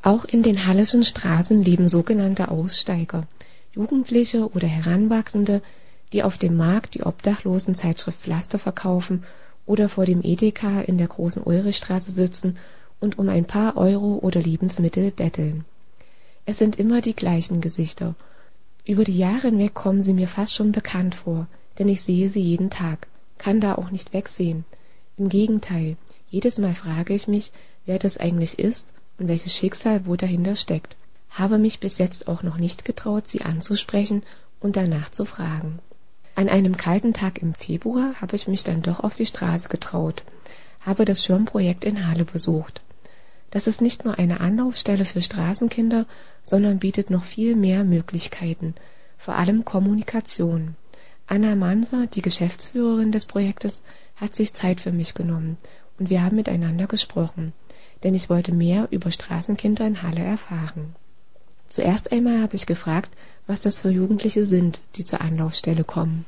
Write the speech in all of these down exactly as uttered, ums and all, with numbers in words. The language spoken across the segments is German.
Auch in den halleschen Straßen leben sogenannte Aussteiger, Jugendliche oder Heranwachsende, die auf dem Markt die Obdachlosenzeitschrift Pflaster verkaufen oder vor dem Edeka in der großen Ulrichstraße sitzen und um ein paar Euro oder Lebensmittel betteln. Es sind immer die gleichen Gesichter. Über die Jahre hinweg kommen sie mir fast schon bekannt vor, denn ich sehe sie jeden Tag, kann da auch nicht wegsehen. Im Gegenteil, jedes Mal frage ich mich, wer das eigentlich ist und welches Schicksal wohl dahinter steckt. Habe mich bis jetzt auch noch nicht getraut, sie anzusprechen und danach zu fragen. An einem kalten Tag im Februar habe ich mich dann doch auf die Straße getraut, habe das Schirmprojekt in Halle besucht. Das ist nicht nur eine Anlaufstelle für Straßenkinder, sondern bietet noch viel mehr Möglichkeiten, vor allem Kommunikation. Anna Manser, die Geschäftsführerin des Projektes, hat sich Zeit für mich genommen und wir haben miteinander gesprochen, denn ich wollte mehr über Straßenkinder in Halle erfahren. Zuerst einmal habe ich gefragt, was das für Jugendliche sind, die zur Anlaufstelle kommen.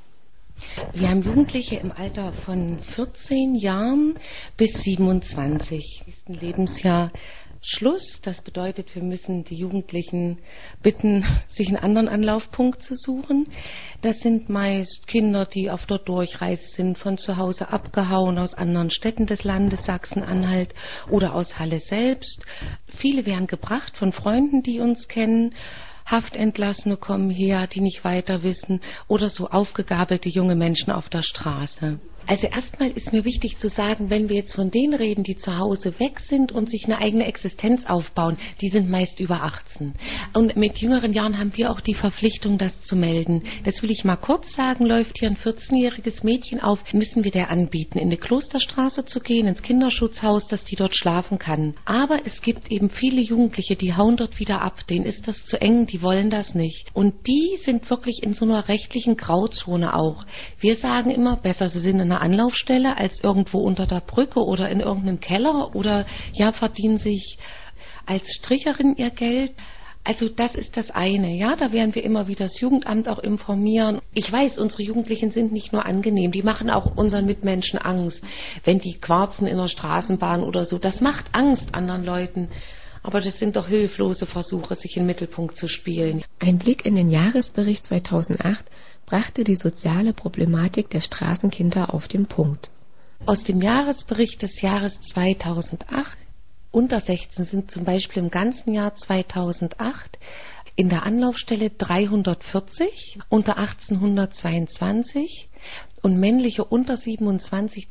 Wir haben Jugendliche im Alter von vierzehn Jahren bis siebenundzwanzig. Im nächsten Lebensjahr Schluss. Das bedeutet, wir müssen die Jugendlichen bitten, sich einen anderen Anlaufpunkt zu suchen. Das sind meist Kinder, die auf der Durchreise sind, von zu Hause abgehauen, aus anderen Städten des Landes Sachsen-Anhalt oder aus Halle selbst. Viele werden gebracht von Freunden, die uns kennen. Haftentlassene kommen her, die nicht weiter wissen, oder so aufgegabelte junge Menschen auf der Straße. Also erstmal ist mir wichtig zu sagen, wenn wir jetzt von denen reden, die zu Hause weg sind und sich eine eigene Existenz aufbauen, die sind meist über achtzehn. Und mit jüngeren Jahren haben wir auch die Verpflichtung, das zu melden. Das will ich mal kurz sagen, läuft hier ein vierzehnjähriges Mädchen auf, müssen wir der anbieten, in die Klosterstraße zu gehen, ins Kinderschutzhaus, dass die dort schlafen kann. Aber es gibt eben viele Jugendliche, die hauen dort wieder ab, denen ist das zu eng, die wollen das nicht. Und die sind wirklich in so einer rechtlichen Grauzone auch. Wir sagen immer, besser, sie sind in einer Anlaufstelle als irgendwo unter der Brücke oder in irgendeinem Keller oder ja, verdienen sich als Stricherin ihr Geld. Also das ist das eine, ja, da werden wir immer wieder das Jugendamt auch informieren. Ich weiß, unsere Jugendlichen sind nicht nur angenehm, die machen auch unseren Mitmenschen Angst, wenn die quarzen in der Straßenbahn oder so. Das macht Angst anderen Leuten. Aber das sind doch hilflose Versuche, sich in den Mittelpunkt zu spielen. Ein Blick in den Jahresbericht zweitausendacht brachte die soziale Problematik der Straßenkinder auf den Punkt. Aus dem Jahresbericht des Jahres zweitausendacht, unter sechzehn sind zum Beispiel im ganzen Jahr zweitausendacht in der Anlaufstelle dreihundertvierzig, unter achtzehn hundertzweiundzwanzig und männliche unter siebenundzwanzig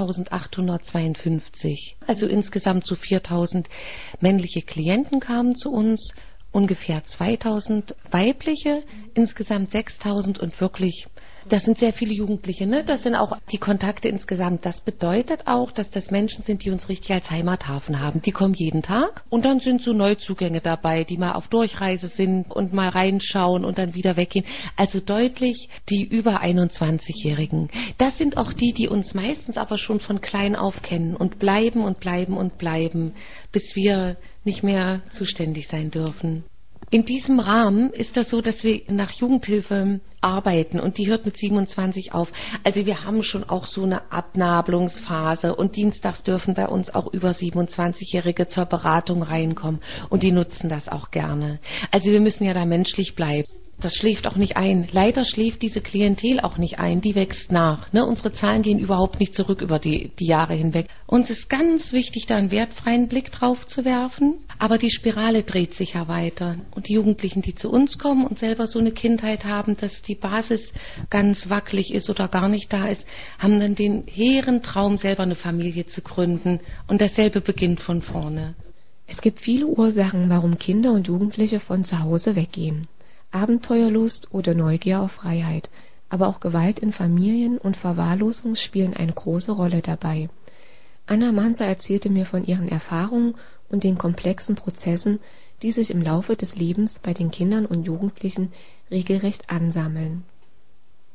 zweitausendachthundertzweiundfünfzig. Also insgesamt so viertausend männliche Klienten kamen zu uns, ungefähr zweitausend weibliche, insgesamt sechstausend und wirklich, das sind sehr viele Jugendliche, ne? Das sind auch die Kontakte insgesamt. Das bedeutet auch, dass das Menschen sind, die uns richtig als Heimathafen haben. Die kommen jeden Tag und dann sind so Neuzugänge dabei, die mal auf Durchreise sind und mal reinschauen und dann wieder weggehen. Also deutlich die über einundzwanzigjährigen. Das sind auch die, die uns meistens aber schon von klein auf kennen und bleiben und bleiben und bleiben, bis wir nicht mehr zuständig sein dürfen. In diesem Rahmen ist das so, dass wir nach Jugendhilfe arbeiten und die hört mit siebenundzwanzig auf. Also wir haben schon auch so eine Abnabelungsphase und dienstags dürfen bei uns auch über siebenundzwanzigjährige zur Beratung reinkommen und die nutzen das auch gerne. Also wir müssen ja da menschlich bleiben. Das schläft auch nicht ein. Leider schläft diese Klientel auch nicht ein. Die wächst nach. Ne? Unsere Zahlen gehen überhaupt nicht zurück über die, die Jahre hinweg. Uns ist ganz wichtig, da einen wertfreien Blick drauf zu werfen. Aber die Spirale dreht sich ja weiter. Und die Jugendlichen, die zu uns kommen und selber so eine Kindheit haben, dass die Basis ganz wackelig ist oder gar nicht da ist, haben dann den hehren Traum, selber eine Familie zu gründen. Und dasselbe beginnt von vorne. Es gibt viele Ursachen, warum Kinder und Jugendliche von zu Hause weggehen. Abenteuerlust oder Neugier auf Freiheit, aber auch Gewalt in Familien und Verwahrlosung spielen eine große Rolle dabei. Anna Manser erzählte mir von ihren Erfahrungen und den komplexen Prozessen, die sich im Laufe des Lebens bei den Kindern und Jugendlichen regelrecht ansammeln.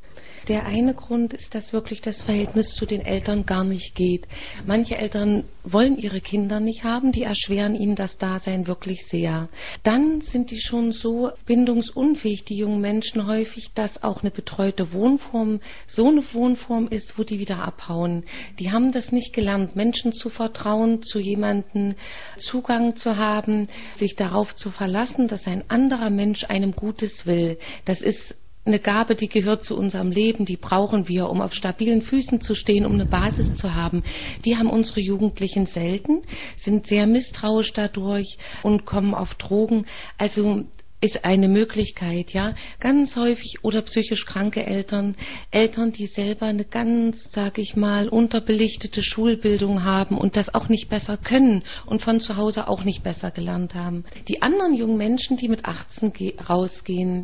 Der eine Grund ist, dass wirklich das Verhältnis zu den Eltern gar nicht geht. Manche Eltern wollen ihre Kinder nicht haben, die erschweren ihnen das Dasein wirklich sehr. Dann sind die schon so bindungsunfähig, die jungen Menschen häufig, dass auch eine betreute Wohnform so eine Wohnform ist, wo die wieder abhauen. Die haben das nicht gelernt, Menschen zu vertrauen, zu jemandem Zugang zu haben, sich darauf zu verlassen, dass ein anderer Mensch einem Gutes will. Das ist eine Gabe, die gehört zu unserem Leben, die brauchen wir, um auf stabilen Füßen zu stehen, um eine Basis zu haben. Die haben unsere Jugendlichen selten, sind sehr misstrauisch dadurch und kommen auf Drogen. Also ist eine Möglichkeit, ja, ganz häufig, oder psychisch kranke Eltern, Eltern, die selber eine ganz, sag ich mal, unterbelichtete Schulbildung haben und das auch nicht besser können und von zu Hause auch nicht besser gelernt haben. Die anderen jungen Menschen, die mit achtzehn ge- rausgehen,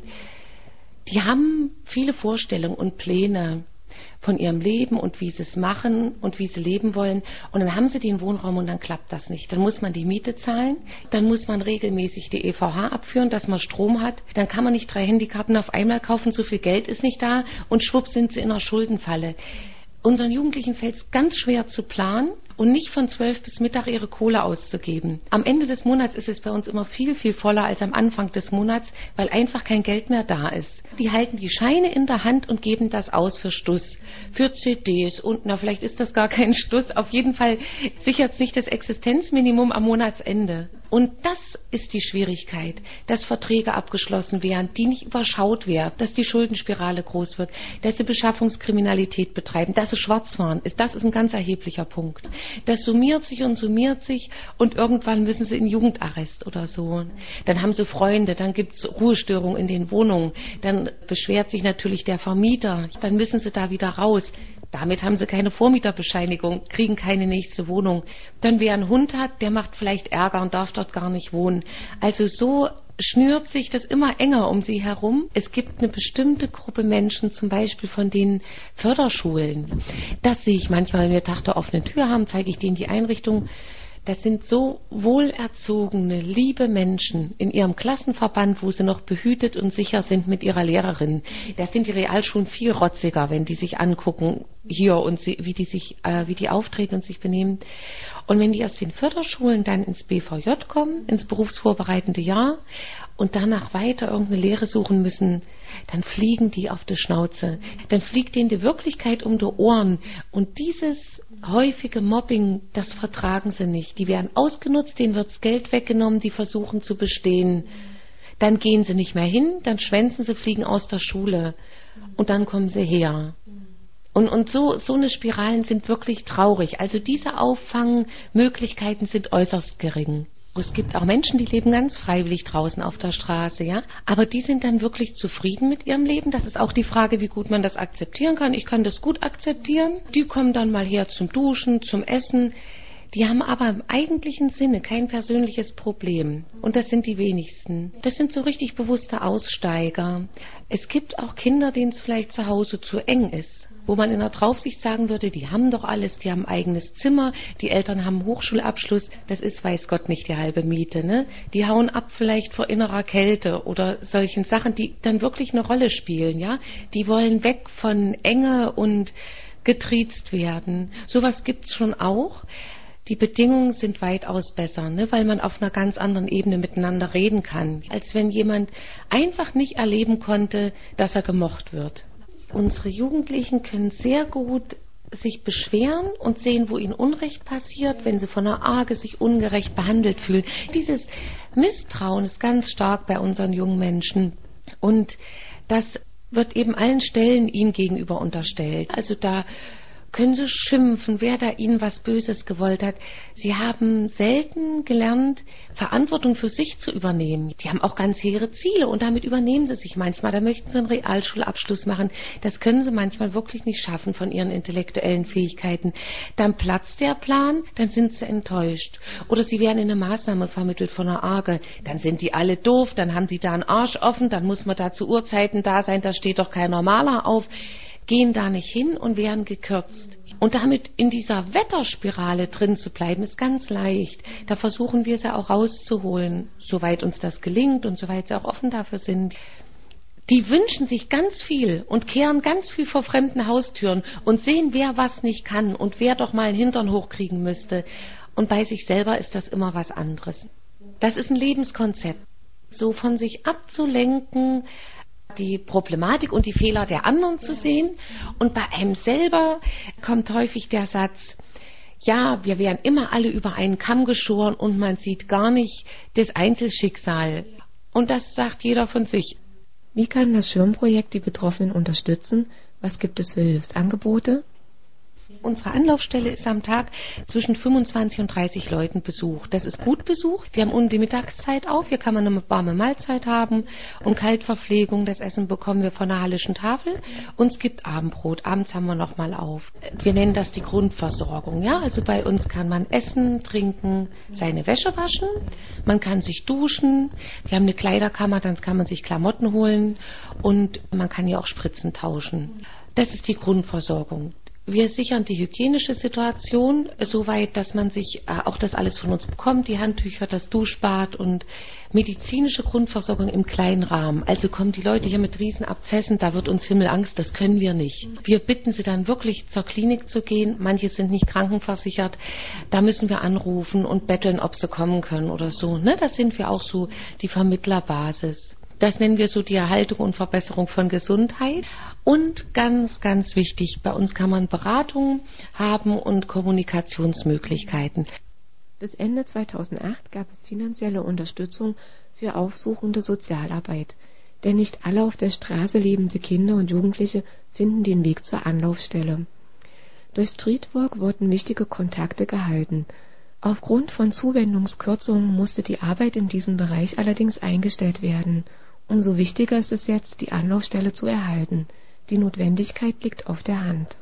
die haben viele Vorstellungen und Pläne von ihrem Leben und wie sie es machen und wie sie leben wollen. Und dann haben sie den Wohnraum und dann klappt das nicht. Dann muss man die Miete zahlen, dann muss man regelmäßig die E V H abführen, dass man Strom hat. Dann kann man nicht drei Handykarten auf einmal kaufen, so viel Geld ist nicht da und schwupp sind sie in einer Schuldenfalle. Unseren Jugendlichen fällt es ganz schwer zu planen und nicht von zwölf bis Mittag ihre Kohle auszugeben. Am Ende des Monats ist es bei uns immer viel, viel voller als am Anfang des Monats, weil einfach kein Geld mehr da ist. Die halten die Scheine in der Hand und geben das aus für Stuss, für C Ds und na, vielleicht ist das gar kein Stuss. Auf jeden Fall sichert sich das Existenzminimum am Monatsende. Und das ist die Schwierigkeit, dass Verträge abgeschlossen werden, die nicht überschaut werden, dass die Schuldenspirale groß wird, dass sie Beschaffungskriminalität betreiben, dass sie Schwarzfahren ist. Das ist ein ganz erheblicher Punkt. Das summiert sich und summiert sich und irgendwann müssen sie in Jugendarrest oder so. Dann haben sie Freunde, dann gibt es Ruhestörungen in den Wohnungen, dann beschwert sich natürlich der Vermieter, dann müssen sie da wieder raus. Damit haben sie keine Vormieterbescheinigung, kriegen keine nächste Wohnung. Dann wer einen Hund hat, der macht vielleicht Ärger und darf dort gar nicht wohnen. Also so schnürt sich das immer enger um sie herum. Es gibt eine bestimmte Gruppe Menschen, zum Beispiel von den Förderschulen. Das sehe ich manchmal, wenn wir Tag der offenen Tür haben, zeige ich denen die Einrichtung. Das sind so wohlerzogene, liebe Menschen in ihrem Klassenverband, wo sie noch behütet und sicher sind mit ihrer Lehrerin. Das sind die Realschulen viel rotziger, wenn die sich angucken hier und sie, wie die sich, äh, wie die auftreten und sich benehmen. Und wenn die aus den Förderschulen dann ins B V J kommen, ins berufsvorbereitende Jahr und danach weiter irgendeine Lehre suchen müssen, dann fliegen die auf die Schnauze. Dann fliegt denen die Wirklichkeit um die Ohren. Und dieses häufige Mobbing, das vertragen sie nicht. Die werden ausgenutzt, denen wirds Geld weggenommen, die versuchen zu bestehen. Dann gehen sie nicht mehr hin, dann schwänzen sie, fliegen aus der Schule. Und dann kommen sie her. Und, und so, so eine Spiralen sind wirklich traurig. Also diese Auffangmöglichkeiten sind äußerst gering. Es gibt auch Menschen, die leben ganz freiwillig draußen auf der Straße, ja. Aber die sind dann wirklich zufrieden mit ihrem Leben. Das ist auch die Frage, wie gut man das akzeptieren kann. Ich kann das gut akzeptieren. Die kommen dann mal her zum Duschen, zum Essen. Die haben aber im eigentlichen Sinne kein persönliches Problem. Und das sind die wenigsten. Das sind so richtig bewusste Aussteiger. Es gibt auch Kinder, denen es vielleicht zu Hause zu eng ist. Wo man in der Draufsicht sagen würde, die haben doch alles, die haben ein eigenes Zimmer, die Eltern haben einen Hochschulabschluss, das ist, weiß Gott, nicht die halbe Miete, ne? Die hauen ab vielleicht vor innerer Kälte oder solchen Sachen, die dann wirklich eine Rolle spielen, ja? Die wollen weg von Enge und getriezt werden. Sowas gibt's schon auch. Die Bedingungen sind weitaus besser, ne? Weil man auf einer ganz anderen Ebene miteinander reden kann, als wenn jemand einfach nicht erleben konnte, dass er gemocht wird. Unsere Jugendlichen können sehr gut sich beschweren und sehen, wo ihnen Unrecht passiert, wenn sie von einer Arge sich ungerecht behandelt fühlen. Dieses Misstrauen ist ganz stark bei unseren jungen Menschen und das wird eben allen Stellen ihnen gegenüber unterstellt. Also da können sie schimpfen, wer da ihnen was Böses gewollt hat. Sie haben selten gelernt, Verantwortung für sich zu übernehmen. Sie haben auch ganz hehre Ziele und damit übernehmen sie sich manchmal. Da möchten sie einen Realschulabschluss machen. Das können sie manchmal wirklich nicht schaffen von ihren intellektuellen Fähigkeiten. Dann platzt der Plan, dann sind sie enttäuscht. Oder sie werden in eine Maßnahme vermittelt von einer Arge. Dann sind die alle doof, dann haben sie da einen Arsch offen, dann muss man da zu Uhrzeiten da sein, da steht doch kein Normaler auf. Gehen da nicht hin und werden gekürzt. Und damit in dieser Wetterspirale drin zu bleiben, ist ganz leicht. Da versuchen wir sie auch rauszuholen, soweit uns das gelingt und soweit sie auch offen dafür sind. Die wünschen sich ganz viel und kehren ganz viel vor fremden Haustüren und sehen, wer was nicht kann und wer doch mal einen Hintern hochkriegen müsste. Und bei sich selber ist das immer was anderes. Das ist ein Lebenskonzept. So von sich abzulenken, die Problematik und die Fehler der anderen zu sehen. Und bei einem selber kommt häufig der Satz, ja, wir werden immer alle über einen Kamm geschoren und man sieht gar nicht das Einzelschicksal. Und das sagt jeder von sich. Wie kann das Schirmprojekt die Betroffenen unterstützen? Was gibt es für Hilfsangebote? Unsere Anlaufstelle ist am Tag zwischen fünfundzwanzig und dreißig Leuten besucht. Das ist gut besucht. Wir haben unten die Mittagszeit auf. Hier kann man eine warme Mahlzeit haben und Kaltverpflegung. Das Essen bekommen wir von der Hallischen Tafel. Und es gibt Abendbrot. Abends haben wir nochmal auf. Wir nennen das die Grundversorgung. Ja, also bei uns kann man essen, trinken, seine Wäsche waschen. Man kann sich duschen. Wir haben eine Kleiderkammer, dann kann man sich Klamotten holen. Und man kann ja auch Spritzen tauschen. Das ist die Grundversorgung. Wir sichern die hygienische Situation soweit, dass man sich äh, auch das alles von uns bekommt, die Handtücher, das Duschbad und medizinische Grundversorgung im kleinen Rahmen. Also kommen die Leute hier mit Riesenabzessen, da wird uns Himmelangst, das können wir nicht. Wir bitten sie dann wirklich zur Klinik zu gehen, manche sind nicht krankenversichert, da müssen wir anrufen und betteln, ob sie kommen können oder so. Ne? Das sind wir auch so die Vermittlerbasis. Das nennen wir so die Erhaltung und Verbesserung von Gesundheit. Und ganz, ganz wichtig, bei uns kann man Beratung haben und Kommunikationsmöglichkeiten. Bis Ende zweitausendacht gab es finanzielle Unterstützung für aufsuchende Sozialarbeit. Denn nicht alle auf der Straße lebende Kinder und Jugendliche finden den Weg zur Anlaufstelle. Durch Streetwork wurden wichtige Kontakte gehalten. Aufgrund von Zuwendungskürzungen musste die Arbeit in diesem Bereich allerdings eingestellt werden. Umso wichtiger ist es jetzt, die Anlaufstelle zu erhalten. Die Notwendigkeit liegt auf der Hand.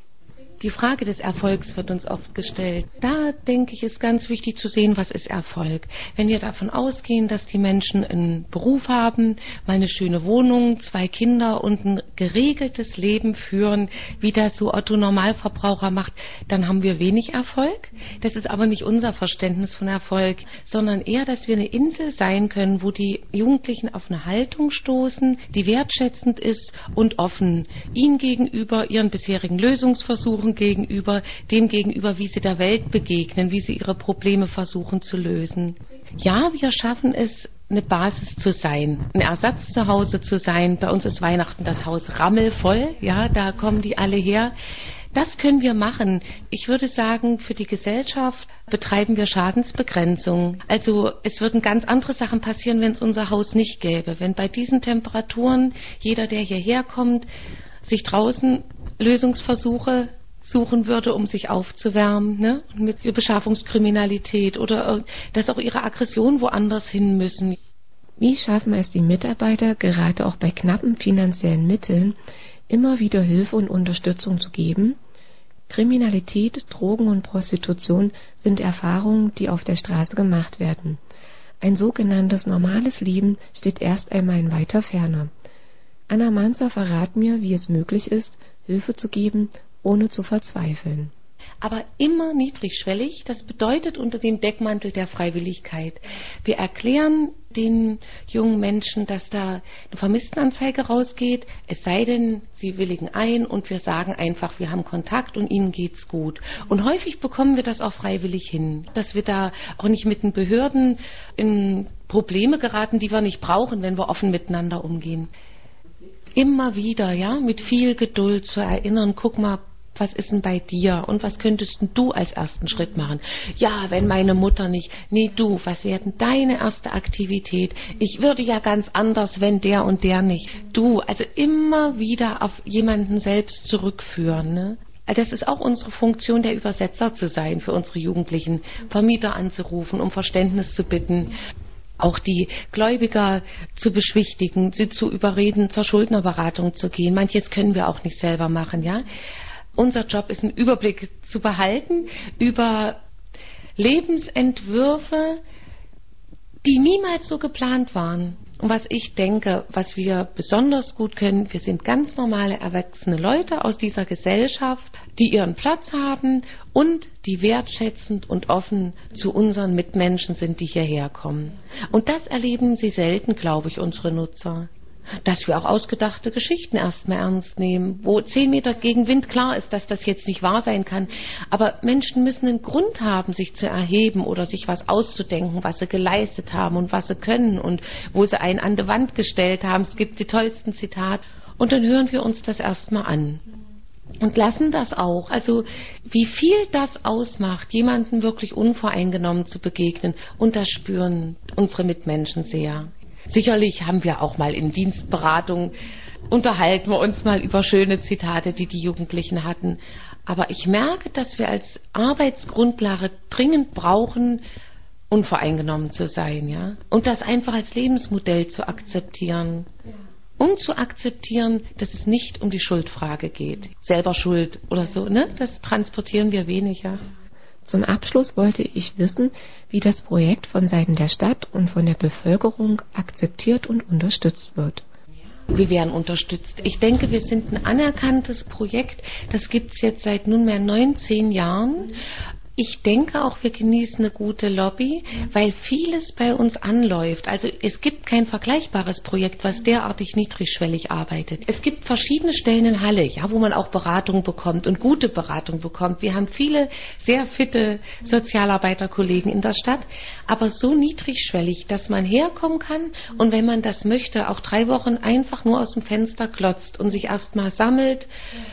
Die Frage des Erfolgs wird uns oft gestellt. Da denke ich, ist ganz wichtig zu sehen, was ist Erfolg. Wenn wir davon ausgehen, dass die Menschen einen Beruf haben, mal eine schöne Wohnung, zwei Kinder und ein geregeltes Leben führen, wie das so Otto Normalverbraucher macht, dann haben wir wenig Erfolg. Das ist aber nicht unser Verständnis von Erfolg, sondern eher, dass wir eine Insel sein können, wo die Jugendlichen auf eine Haltung stoßen, die wertschätzend ist und offen ihnen gegenüber, ihren bisherigen Lösungsversuchen gegenüber, dem gegenüber, wie sie der Welt begegnen, wie sie ihre Probleme versuchen zu lösen. Ja, wir schaffen es, eine Basis zu sein, ein Ersatz zu Hause zu sein. Bei uns ist Weihnachten das Haus rammelvoll, ja, da kommen die alle her. Das können wir machen. Ich würde sagen, für die Gesellschaft betreiben wir Schadensbegrenzung. Also es würden ganz andere Sachen passieren, wenn es unser Haus nicht gäbe. Wenn bei diesen Temperaturen jeder, der hierher kommt, sich draußen Lösungsversuche suchen würde, um sich aufzuwärmen, ne? Mit Beschaffungskriminalität oder dass auch ihre Aggressionen woanders hin müssen. Wie schaffen es die Mitarbeiter, gerade auch bei knappen finanziellen Mitteln, immer wieder Hilfe und Unterstützung zu geben? Kriminalität, Drogen und Prostitution sind Erfahrungen, die auf der Straße gemacht werden. Ein sogenanntes normales Leben steht erst einmal in weiter Ferne. Anna Manzer verrat mir, wie es möglich ist, Hilfe zu geben, ohne zu verzweifeln. Aber immer niedrigschwellig, das bedeutet unter dem Deckmantel der Freiwilligkeit. Wir erklären den jungen Menschen, dass da eine Vermisstenanzeige rausgeht, es sei denn, sie willigen ein und wir sagen einfach, wir haben Kontakt und ihnen geht's gut. Und häufig bekommen wir das auch freiwillig hin, dass wir da auch nicht mit den Behörden in Probleme geraten, die wir nicht brauchen, wenn wir offen miteinander umgehen. Immer wieder, ja, mit viel Geduld zu erinnern, guck mal, was ist denn bei dir und was könntest denn du als ersten Schritt machen? Ja, wenn meine Mutter nicht, nee du, was wäre denn deine erste Aktivität? Ich würde ja ganz anders, wenn der und der nicht. Du, also immer wieder auf jemanden selbst zurückführen, ne? Das ist auch unsere Funktion, der Übersetzer zu sein für unsere Jugendlichen, Vermieter anzurufen, um Verständnis zu bitten. Auch die Gläubiger zu beschwichtigen, sie zu überreden, zur Schuldnerberatung zu gehen. Manches können wir auch nicht selber machen, ja. Unser Job ist, einen Überblick zu behalten über Lebensentwürfe, die niemals so geplant waren. Und was ich denke, was wir besonders gut können, wir sind ganz normale, erwachsene Leute aus dieser Gesellschaft, die ihren Platz haben und die wertschätzend und offen zu unseren Mitmenschen sind, die hierher kommen. Und das erleben sie selten, glaube ich, unsere Nutzer. dass wir auch ausgedachte Geschichten erstmal ernst nehmen, wo zehn Meter gegen Wind klar ist, dass das jetzt nicht wahr sein kann. Aber Menschen müssen einen Grund haben, sich zu erheben oder sich was auszudenken, was sie geleistet haben und was sie können und wo sie einen an die Wand gestellt haben. Es gibt die tollsten Zitate. Und dann hören wir uns das erstmal an. Und lassen das auch. Also wie viel das ausmacht, jemandem wirklich unvoreingenommen zu begegnen. Und das spüren unsere Mitmenschen sehr. Sicherlich haben wir auch mal in Dienstberatung, unterhalten wir uns mal über schöne Zitate, die die Jugendlichen hatten. Aber ich merke, dass wir als Arbeitsgrundlage dringend brauchen, unvoreingenommen zu sein, ja. Und das einfach als Lebensmodell zu akzeptieren. Um zu akzeptieren, dass es nicht um die Schuldfrage geht. Selber schuld oder so, ne? Das transportieren wir weniger. Zum Abschluss wollte ich wissen, wie das Projekt von Seiten der Stadt und von der Bevölkerung akzeptiert und unterstützt wird. Wir werden unterstützt. Ich denke, wir sind ein anerkanntes Projekt. Das gibt es jetzt seit nunmehr neunzehn Jahren. Ich denke auch, wir genießen eine gute Lobby, weil vieles bei uns anläuft. Also es gibt kein vergleichbares Projekt, was derartig niedrigschwellig arbeitet. Es gibt verschiedene Stellen in Halle, ja, wo man auch Beratung bekommt und gute Beratung bekommt. Wir haben viele sehr fitte Sozialarbeiterkollegen in der Stadt, aber so niedrigschwellig, dass man herkommen kann und wenn man das möchte, auch drei Wochen einfach nur aus dem Fenster glotzt und sich erstmal sammelt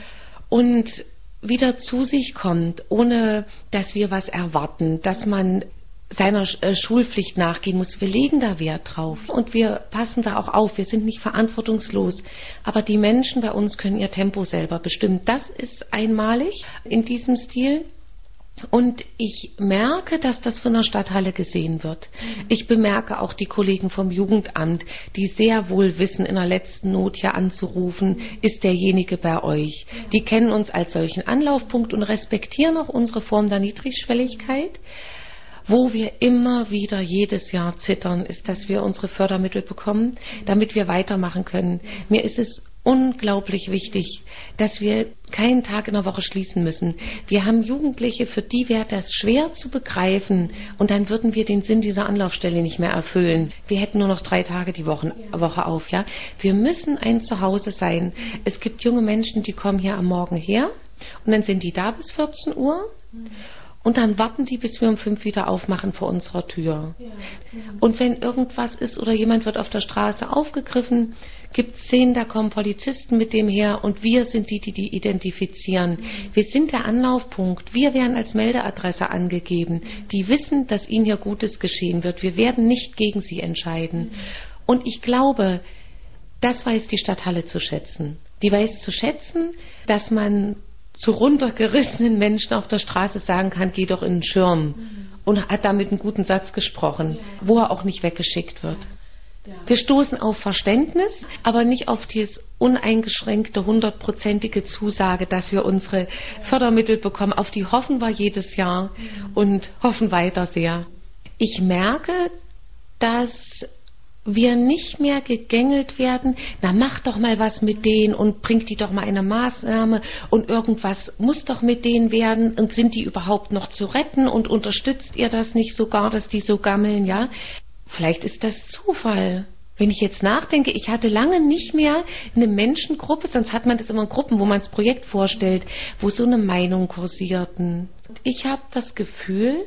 und wieder zu sich kommt, ohne dass wir was erwarten, dass man seiner Schulpflicht nachgehen muss. Wir legen da Wert drauf und wir passen da auch auf. Wir sind nicht verantwortungslos, aber die Menschen bei uns können ihr Tempo selber bestimmen. Das ist einmalig in diesem Stil. Und ich merke, dass das von der Stadthalle gesehen wird. Ich bemerke auch die Kollegen vom Jugendamt, die sehr wohl wissen, in der letzten Not hier anzurufen, ist derjenige bei euch. Die kennen uns als solchen Anlaufpunkt und respektieren auch unsere Form der Niedrigschwelligkeit. Wo wir immer wieder jedes Jahr zittern, ist, dass wir unsere Fördermittel bekommen, damit wir weitermachen können. Mir ist es unglaublich wichtig, dass wir keinen Tag in der Woche schließen müssen. Wir haben Jugendliche, für die wäre das schwer zu begreifen und dann würden wir den Sinn dieser Anlaufstelle nicht mehr erfüllen. Wir hätten nur noch drei Tage die Woche, Woche auf. Ja? Wir müssen ein Zuhause sein. Es gibt junge Menschen, die kommen hier am Morgen her und dann sind die da bis vierzehn Uhr. Und dann warten die, bis wir um fünf wieder aufmachen vor unserer Tür. Ja, ja. Und wenn irgendwas ist oder jemand wird auf der Straße aufgegriffen, gibt es Szenen, da kommen Polizisten mit dem her und wir sind die, die die identifizieren. Mhm. Wir sind der Anlaufpunkt. Wir werden als Meldeadresse angegeben. Die wissen, dass ihnen hier Gutes geschehen wird. Wir werden nicht gegen sie entscheiden. Mhm. Und ich glaube, das weiß die Stadthalle zu schätzen. Die weiß zu schätzen, dass man zu runtergerissenen Menschen auf der Straße sagen kann, geh doch in den Schirm. Mhm. Und hat damit einen guten Satz gesprochen, ja. Wo er auch nicht weggeschickt wird. Ja. Ja. Wir stoßen auf Verständnis, aber nicht auf dieses uneingeschränkte, hundertprozentige Zusage, dass wir unsere ja. Fördermittel bekommen. Auf die hoffen wir jedes Jahr mhm. und hoffen weiter sehr. Ich merke, dass wir nicht mehr gegängelt werden, na mach doch mal was mit denen und bringt die doch mal eine Maßnahme und irgendwas muss doch mit denen werden und sind die überhaupt noch zu retten und unterstützt ihr das nicht sogar, dass die so gammeln, ja? Vielleicht ist das Zufall. Wenn ich jetzt nachdenke, ich hatte lange nicht mehr eine Menschengruppe, sonst hat man das immer in Gruppen, wo man das Projekt vorstellt, wo so eine Meinung kursierten. Ich habe das Gefühl,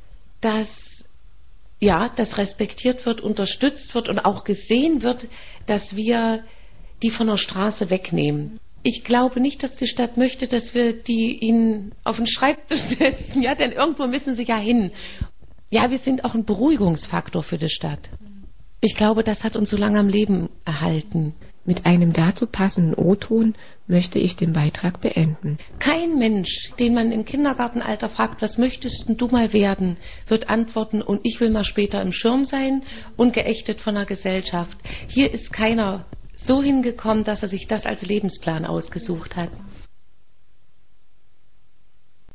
dass ja, das respektiert wird, unterstützt wird und auch gesehen wird, dass wir die von der Straße wegnehmen. Ich glaube nicht, dass die Stadt möchte, dass wir die ihnen auf den Schreibtisch setzen, ja, denn irgendwo müssen sie ja hin. Ja, wir sind auch ein Beruhigungsfaktor für die Stadt. Ich glaube, das hat uns so lange am Leben erhalten. Mit einem dazu passenden O-Ton möchte ich den Beitrag beenden. Kein Mensch, den man im Kindergartenalter fragt, was möchtest du mal werden, wird antworten, und ich will mal später im Schirm sein und geächtet von der Gesellschaft. Hier ist keiner so hingekommen, dass er sich das als Lebensplan ausgesucht hat.